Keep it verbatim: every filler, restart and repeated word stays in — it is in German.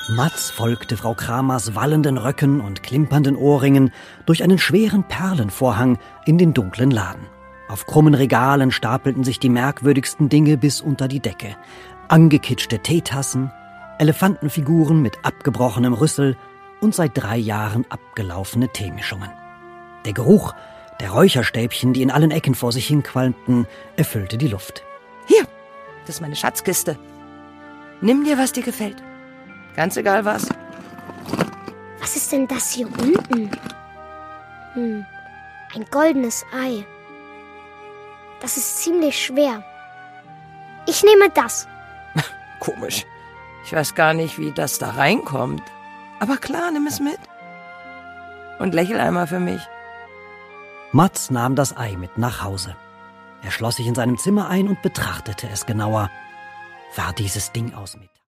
Mats folgte Frau Kramers wallenden Röcken und klimpernden Ohrringen durch einen schweren Perlenvorhang in den dunklen Laden. Auf krummen Regalen stapelten sich die merkwürdigsten Dinge bis unter die Decke. Angekitschte Teetassen, Elefantenfiguren mit abgebrochenem Rüssel und seit drei Jahren abgelaufene Teemischungen. Der Geruch der Räucherstäbchen, die in allen Ecken vor sich hinqualmten, erfüllte die Luft. Hier, das ist meine Schatzkiste. Nimm dir, was dir gefällt. Ganz egal was. Was ist denn das hier unten? Hm, ein goldenes Ei. Das ist ziemlich schwer. Ich nehme das. Komisch. Ich weiß gar nicht, wie das da reinkommt. Aber klar, nimm es mit. Und lächel einmal für mich. Mats nahm das Ei mit nach Hause. Er schloss sich in seinem Zimmer ein und betrachtete es genauer. War dieses Ding aus Metall?